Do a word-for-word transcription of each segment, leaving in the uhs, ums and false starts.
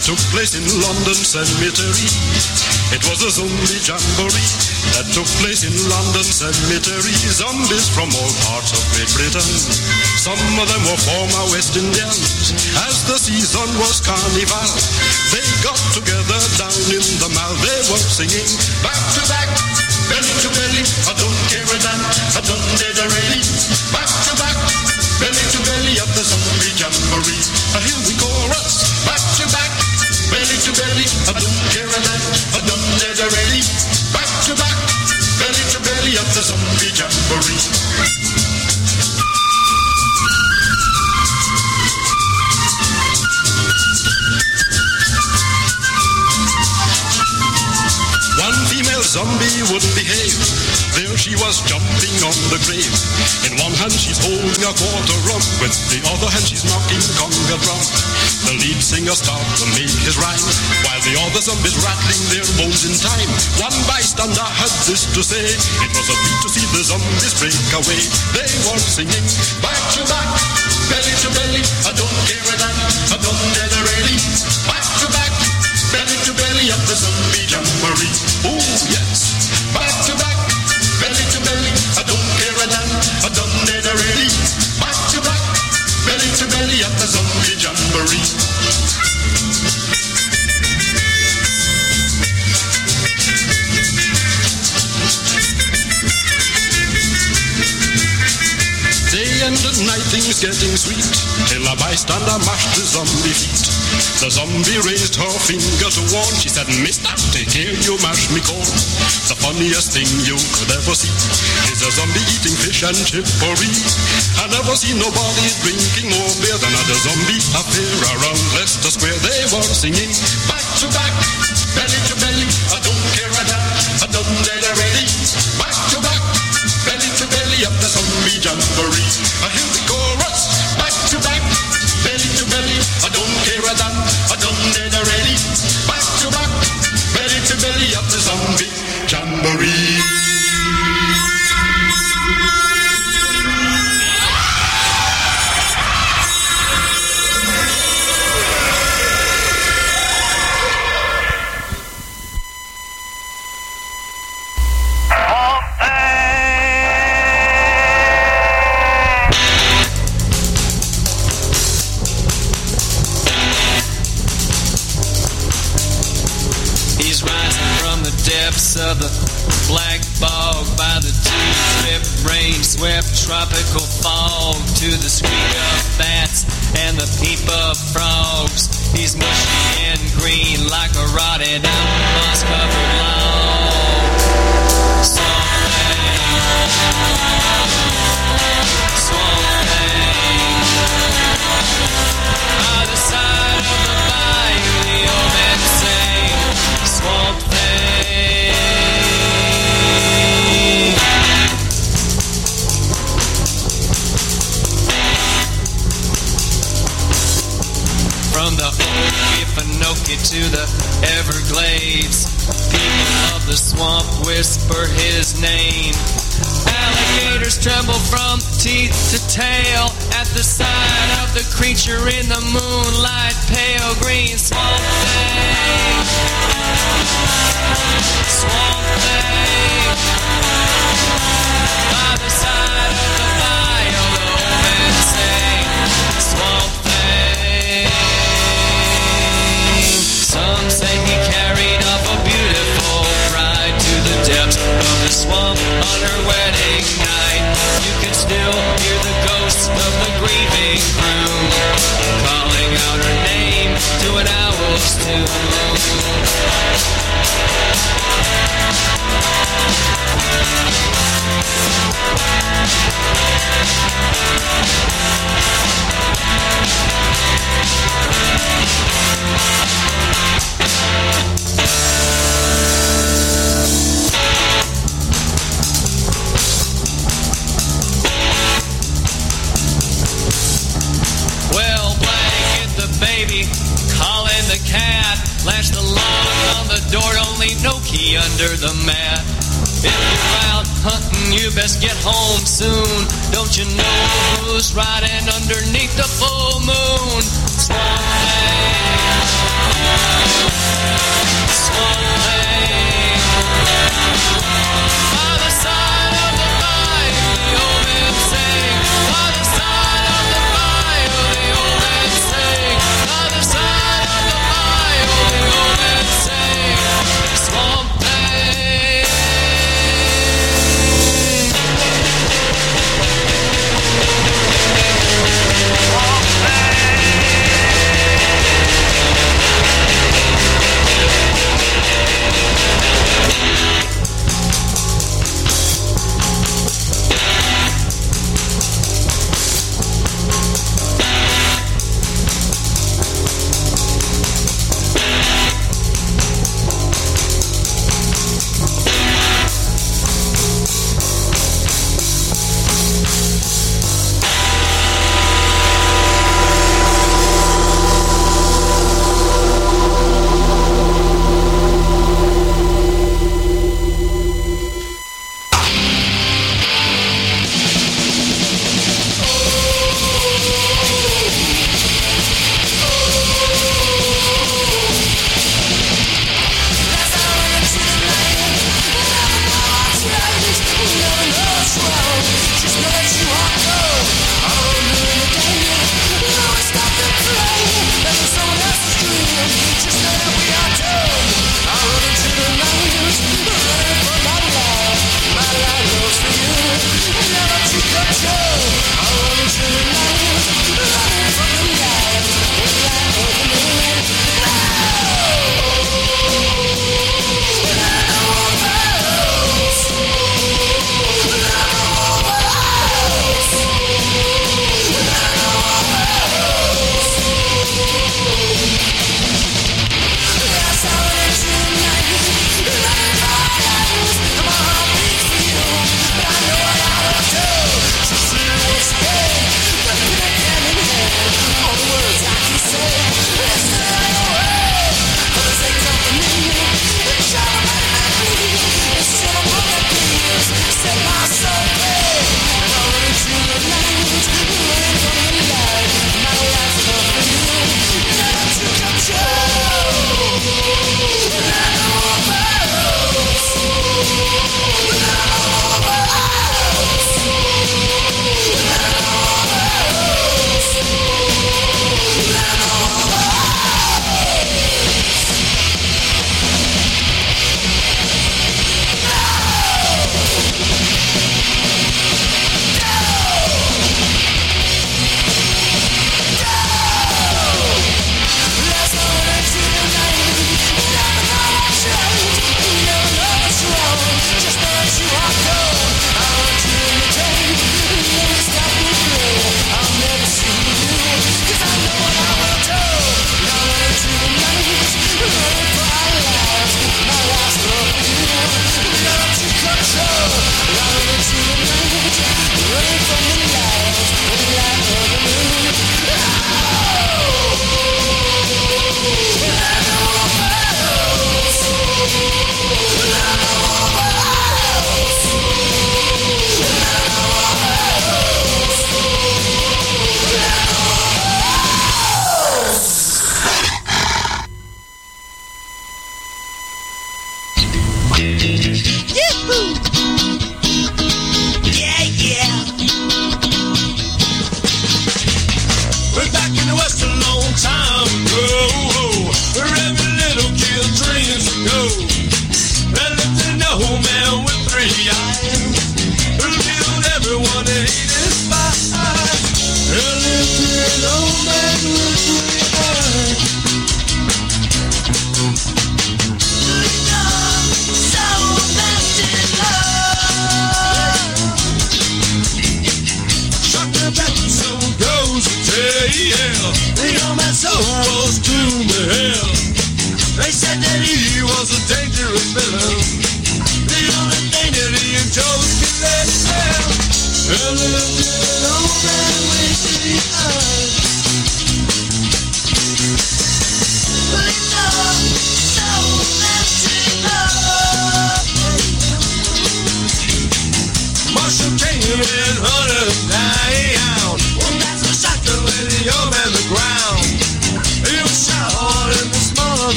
that took place in London Cemetery. It was a zombie jamboree that took place in London Cemetery. Zombies from all parts of Great Britain. Some of them were former West Indians. As the season was carnival, they got together down in the mall. They were singing back to back, belly to belly. I don't care a damn, I don't need a really. Back to back, belly to belly at the zombie jamboree. Here we chorus, back to back, belly to belly. I don't care a damn, I don't need a really. Back to back, belly to belly at the zombie jamboree. One female zombie wouldn't behave. There she was jumping on the grave. In one hand she's holding a quarter rum. With the other hand she's knocking conga drum. The lead singer started to make his rhyme, while the other zombies rattling their bones in time. One bystander had this to say: it was a treat to see the zombies break away. They were singing back to back, belly to belly. I don't care a damn, I don't need a really. Back to back, belly to belly at the zombie jamboree. Oh yes, back to back, belly to belly. I don't care a damn, I don't need a really. Back to back, belly to belly at the zombie jamboree. Day and night things getting sweet, till a bystander mashed the zombie feet. The zombie raised her finger to warn. She said, "Mister, take care you mash me corn." The funniest thing you could ever see is a zombie eating fish and chippery. I never seen nobody drinking more beer than at a zombie affair around Leicester Square. They were singing back to back, belly to belly. I don't care a damn, I don't need a ready. Back to back, belly to belly at the zombie jamboree. I hear the chorus, back to back, belly to belly. I don't care a damn, I don't need a ready. Back to back, belly to belly at the zombie jamboree. Of the black bog by the two-strip rain-swept tropical fog, to the squeak of bats and the peep of frogs. He's mushy and green like a rotted out moss-covered log. Swamp thing, swamp thing. By the side of the bayou, the old man sang, swamp thing. From the Okefenokee to the Everglades, people of the swamp whisper his name. Alligators tremble from teeth to tail at the sight of the creature in the moonlight, pale green swamp thing. Swamp thing. By the side of the bayou, the old man sang, swamp thing. Some say he carried off a beautiful bride to the depths of the swamp on her wedding night. You can still hear the ghost of the grieving groom calling out her name to an owl's tune. Well, blanket the baby, calling the cat, lash the lock on the door, don't leave no key under the mat. If you're out hunting, you best get home soon. Don't you know who's riding underneath the full moon? Swamp Thing, Swamp Thing. By the side of the bayou, the old men sing. By the side of the bayou, the old men sing. By the side of the bayou, the old men sing. Swamp Thing. Swamp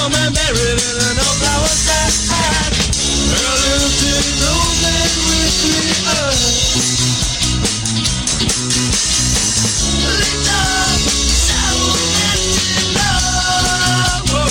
young man buried in an old flower side. There lived an old man with three eyes. Little soul empty love. Whoa,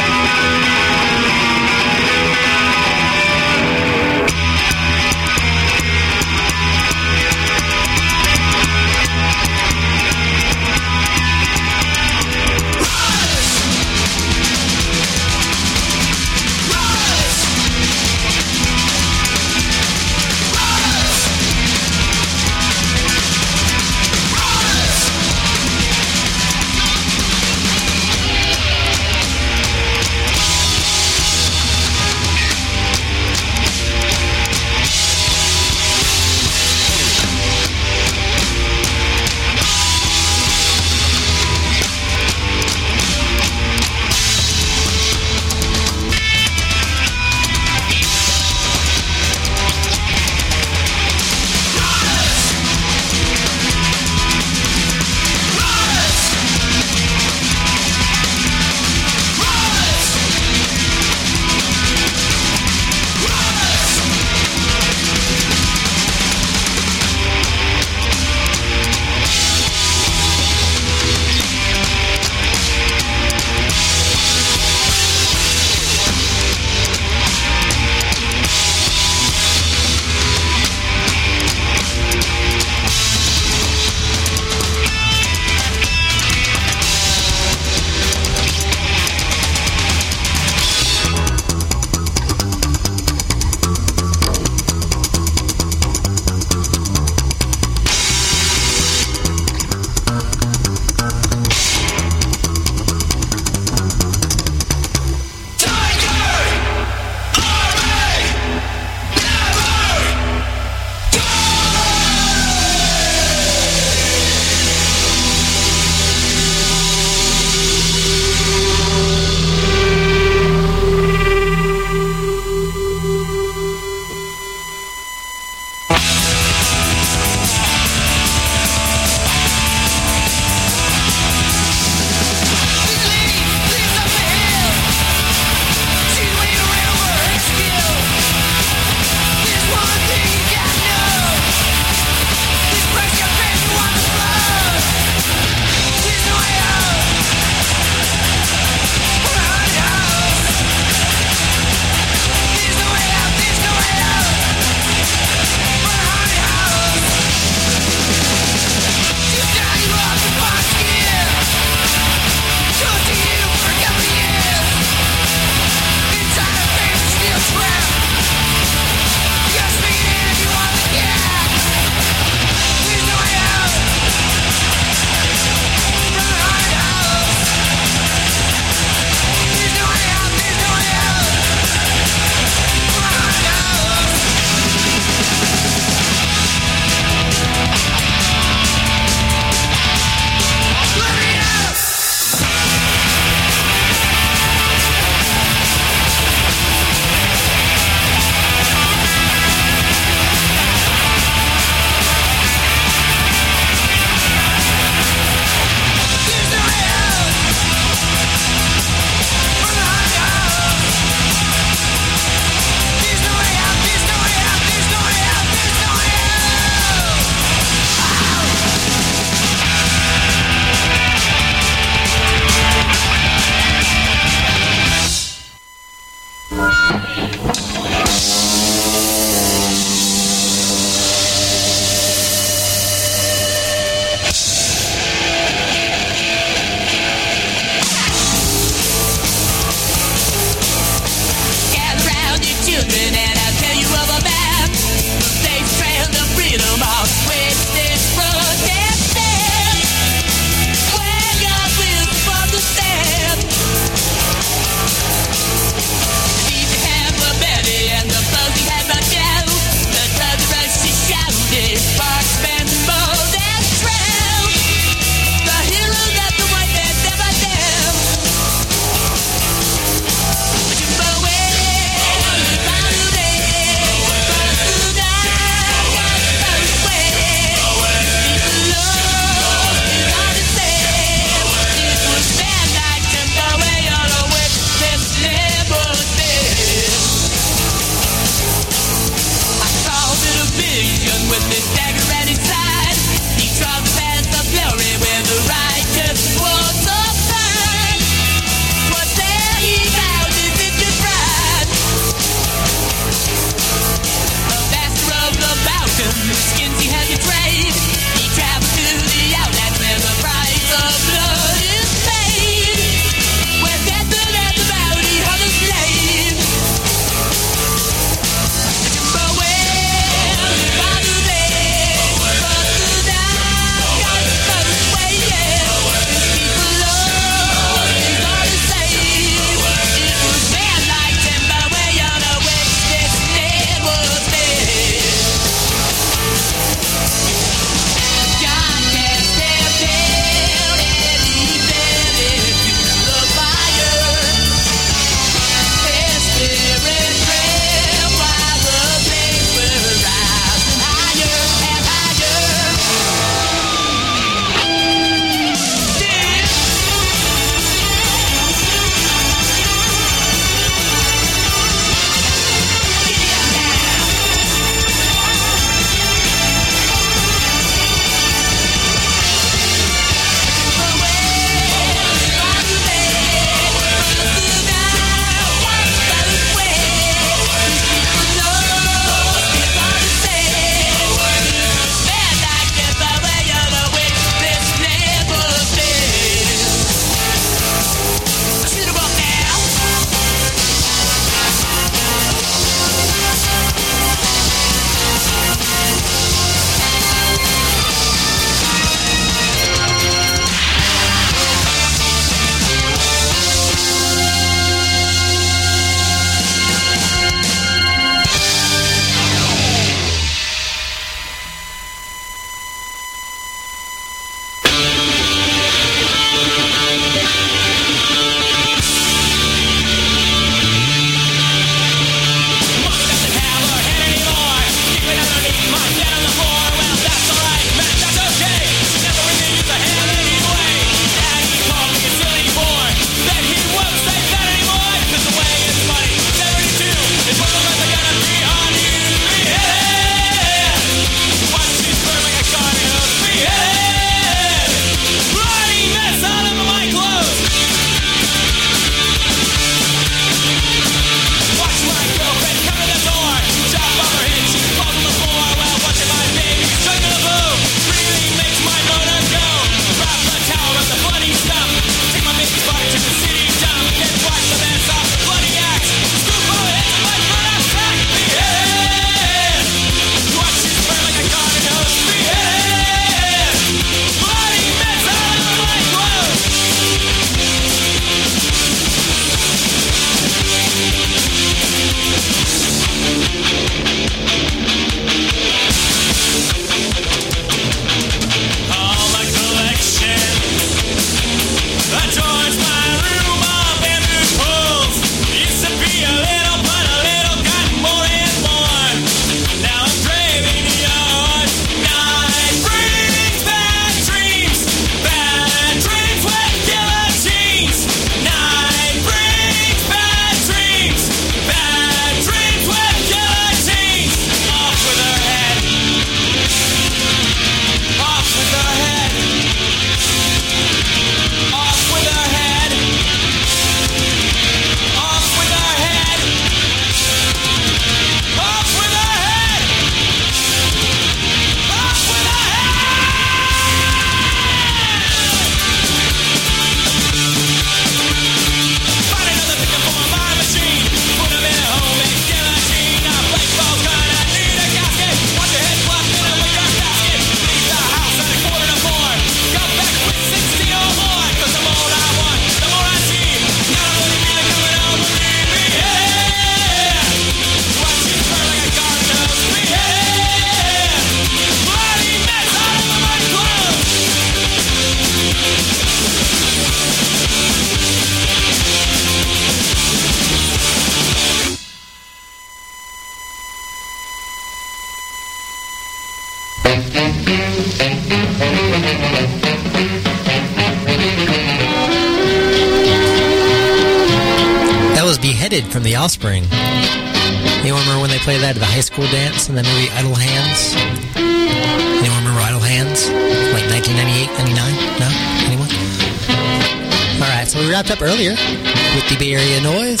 That was Beheaded from The Offspring. Anyone remember when they played that at the high school dance in the movie Idle Hands? Anyone remember Idle Hands? Like nineteen ninety-eight, ninety-nine? No? Anyone? Alright, so we wrapped up earlier with the Bay Area Noise.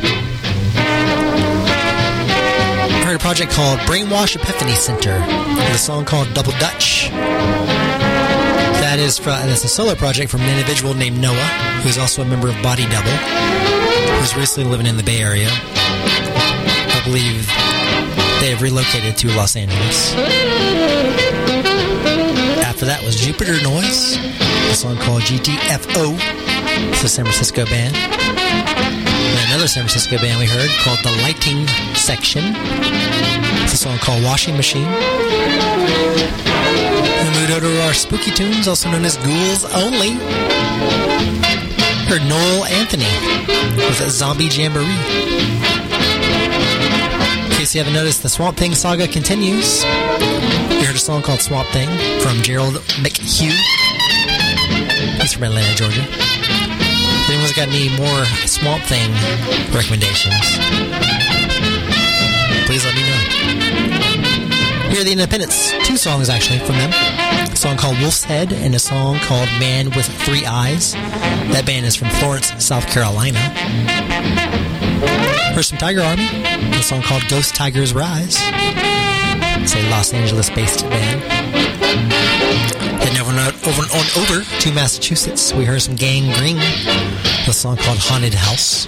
I heard a project called Brainwash Epiphany Center with a song called Double Dutch. That is from, and it's a solo project from an individual named Noah, who's also a member of Body Double, who's recently living in the Bay Area. I believe they have relocated to Los Angeles. After that was Jupiter Noise, a song called G T F O. It's a San Francisco band. And another San Francisco band we heard called The Lighting Section. It's a song called Washing Machine. We moved over to our spooky tunes, also known as Ghouls Only. Heard Noel Anthony with a Zombie Jamboree. In case you haven't noticed, the Swamp Thing saga continues. You heard a song called Swamp Thing from Gerald McHugh. He's from Atlanta, Georgia. If anyone's got any more Swamp Thing recommendations, please let me know. Here are the Independents. Two songs, actually, from them. A song called Wolf's Head and a song called Man with Three Eyes. That band is from Florence, South Carolina. Here's some Tiger Army. A song called Ghost Tigers Rise. It's a Los Angeles-based band. Heading over, over, on over to Massachusetts, we heard some Gang Green. A song called Haunted House.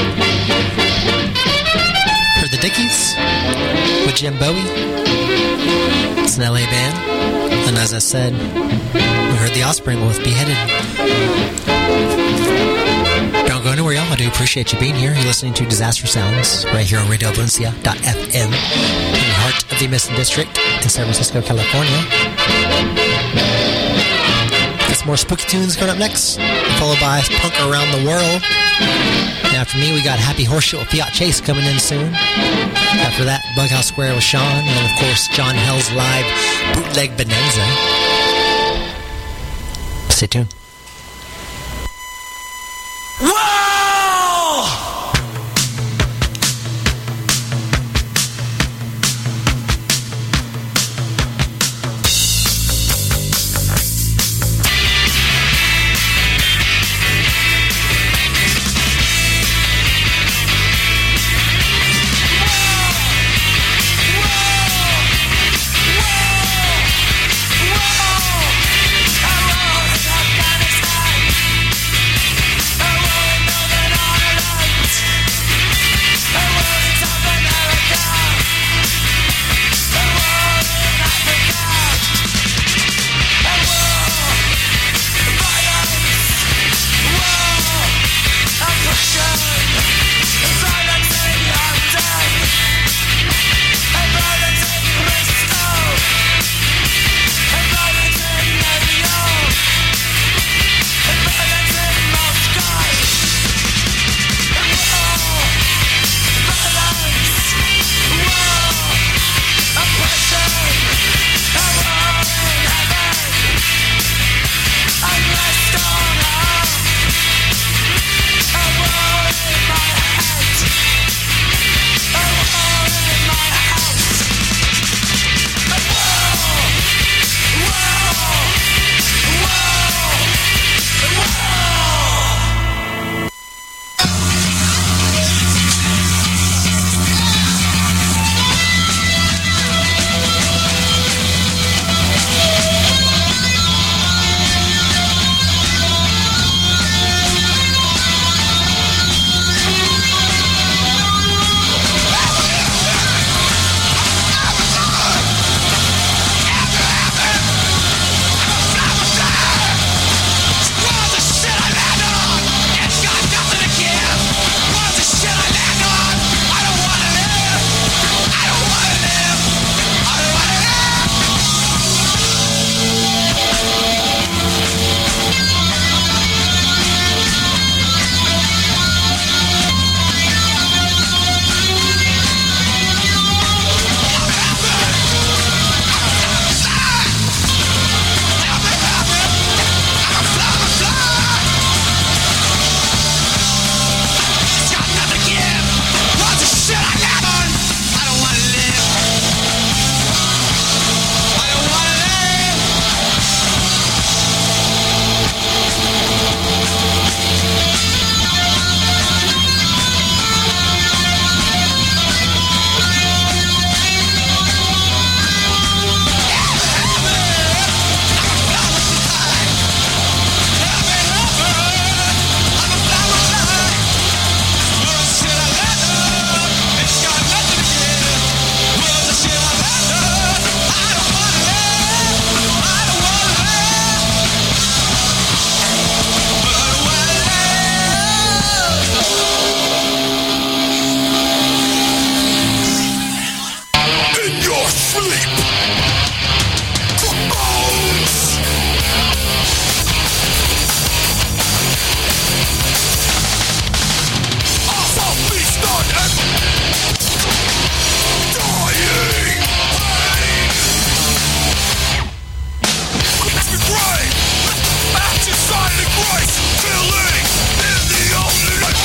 Heard the Dickies with Jim Bowie. It's an L A band. And as I said, we heard the Offspring with Beheaded. Don't go anywhere, y'all. I do appreciate you being here. You're listening to Disaster Sounds right here on radio valencia dot f m in the heart of the Mission District in San Francisco, California. Got some more spooky tunes coming up next, followed by Punk Around the World. And after me, we got Happy Horseshoe with Fiat Chase coming in soon. After that, Bughouse Square with Sean, and then, of course, John Hell's live Bootleg Bonanza. Stay tuned. Whoa! sleep. Bones. Off a beast on end. Dying pain. It's the grave. Back inside the grace. Filling in the only light.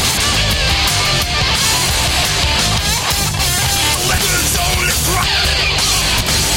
The legends only cry.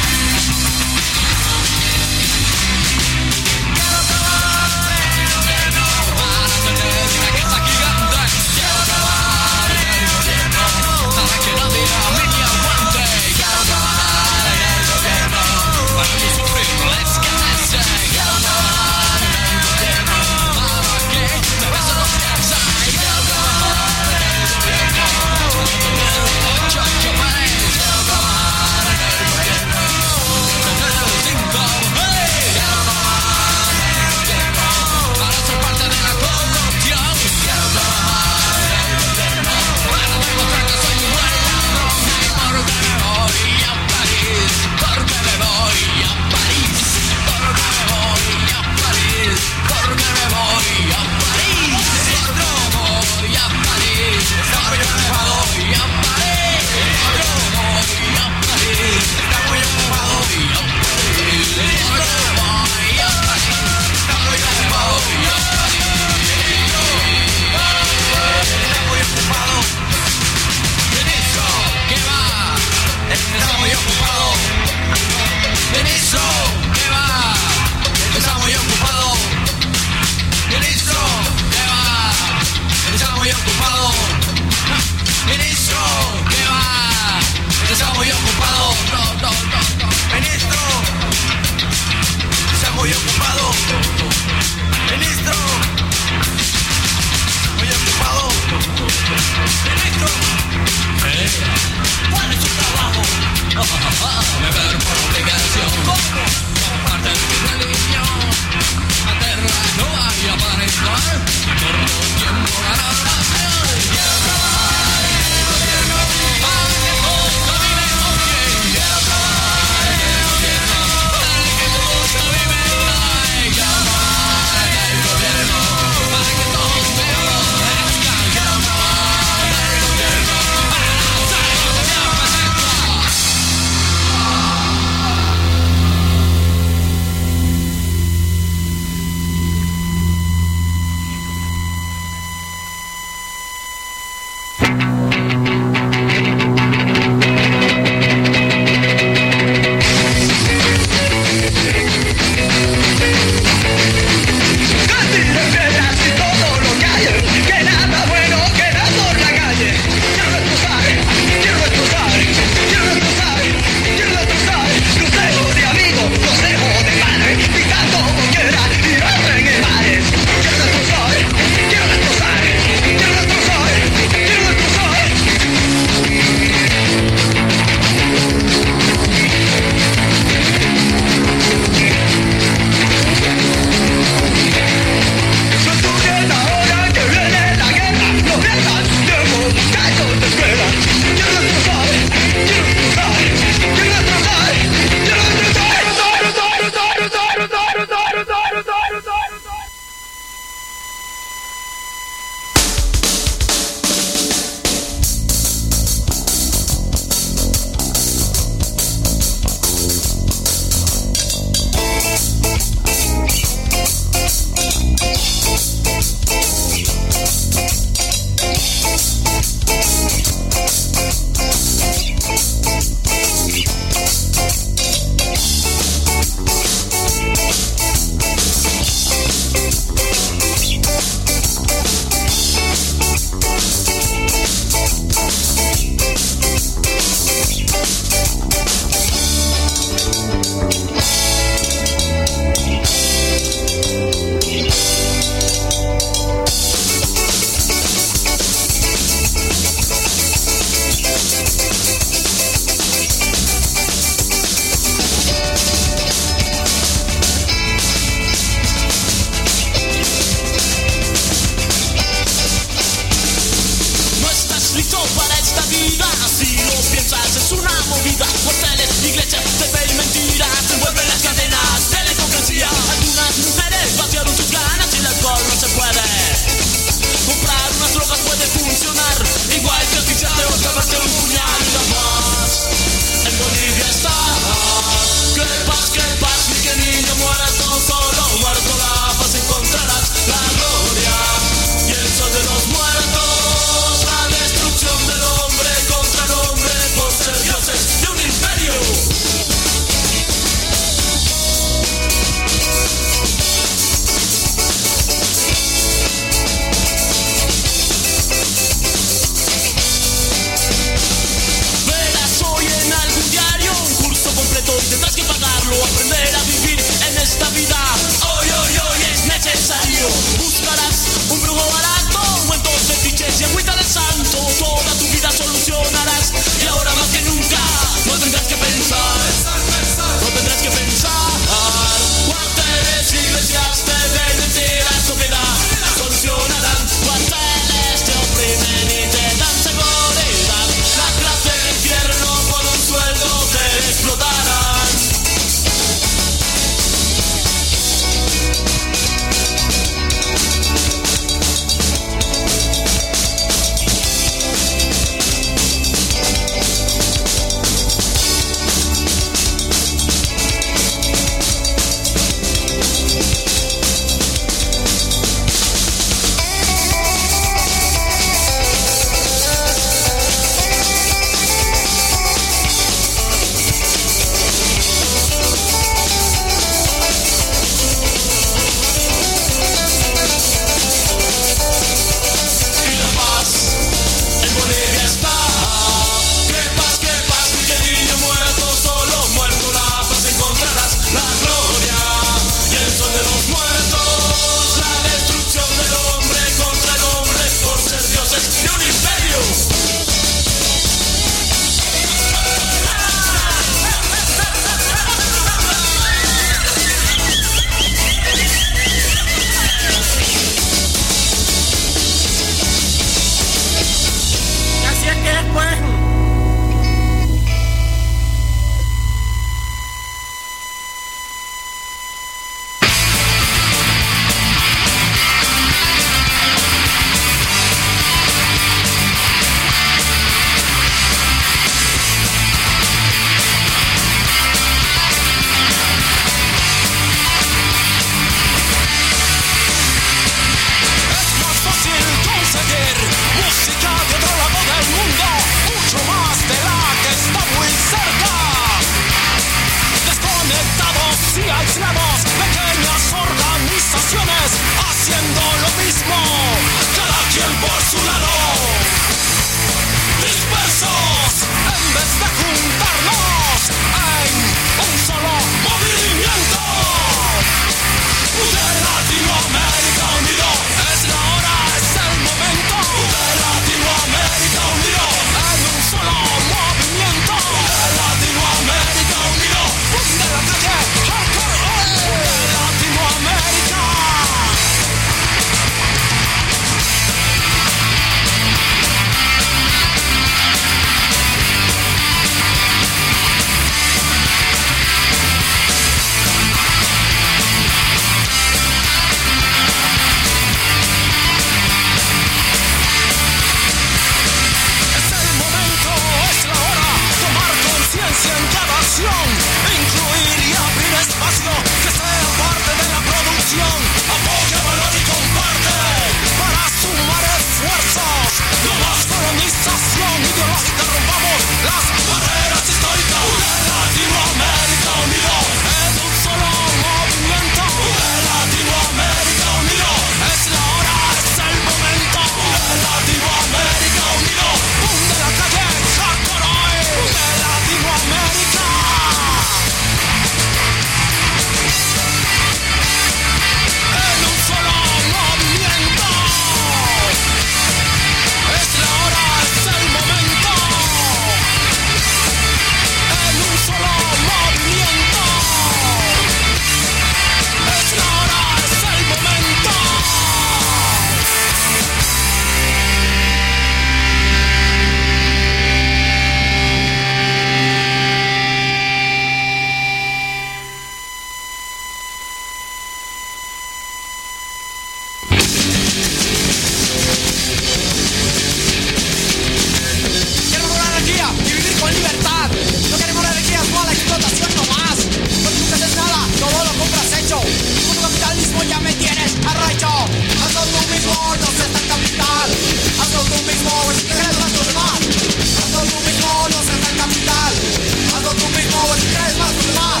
hecho. Con tu capitalismo ya me tienes arrecho. Hazlo tú mismo, no seas tan capital. Hazlo tú mismo, si crees más los demás. Hazlo tú mismo, no seas tan capital. Hazlo tú mismo, si crees más los demás.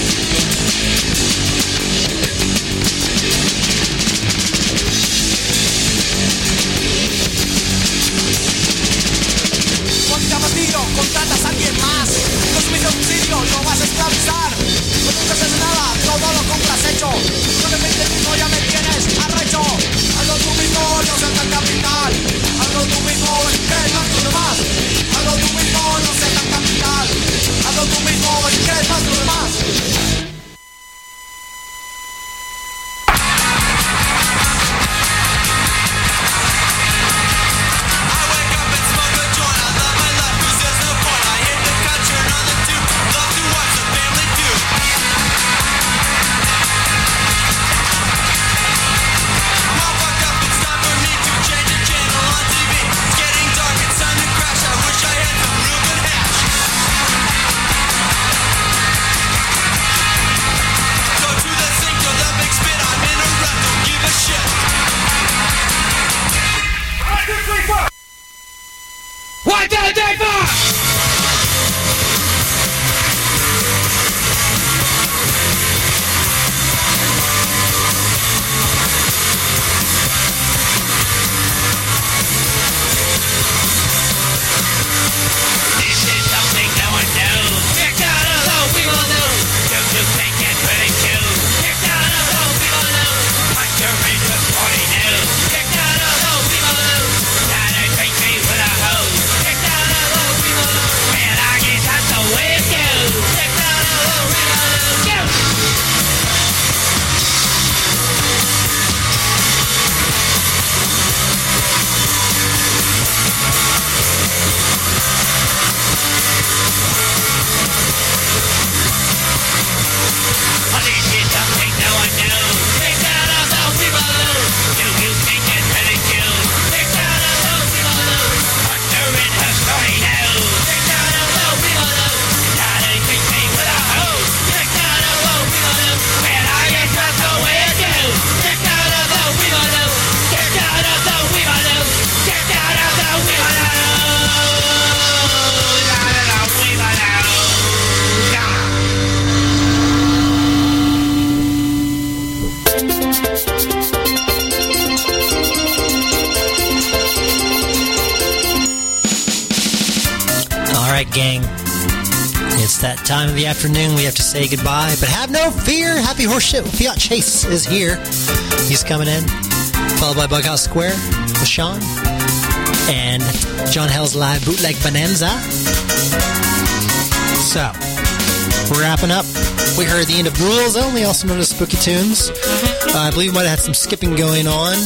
Cuánta martillo, contratas a alguien más. Consumir subsidio, lo vas a esclavizar. No te haces nada, todo lo compras hecho. No te metes mismo, ya me tienes arrecho. Hazlo tú mismo, no seas tan capital. Hazlo tú mismo, que es más los demás. Hazlo tú mismo, no seas tan capital. Hazlo tú mismo, que es más los demás. One, two, three, four! This is something no one knows. Kicked out of the people know. Don't you think it's pretty cool? Kicked out of the people know. Hunter is the forty news. Kicked out of the people know. Now they treat me with a hose. Kicked out of the people know. Well, I guess that's the way it goes. Kicked out of the people know. Go! This is something no one knows. Kicked out of the people know. Do you think it's pretty cool? Kicked out of the people know. Hunter in her story knows. Kicked out of the people know. Now they treat me with a hose. Kicked out of the people know. Well, I guess that's the way it goes. Kicked out of the people know. Kicked out of the people know. Kicked out of the people know. Out of the people know. Yeah. All right, gang. It's that time of the afternoon. We have to say goodbye, but have no fear. Happy Horse Shit with Fiat Chase is here. He's coming in, followed by Bughouse Square with Sean and John Hell's live bootleg bonanza. So, we're wrapping up. We heard the end of Rules Only, also known as Spooky Tunes. Uh, I believe we might have had some skipping going on.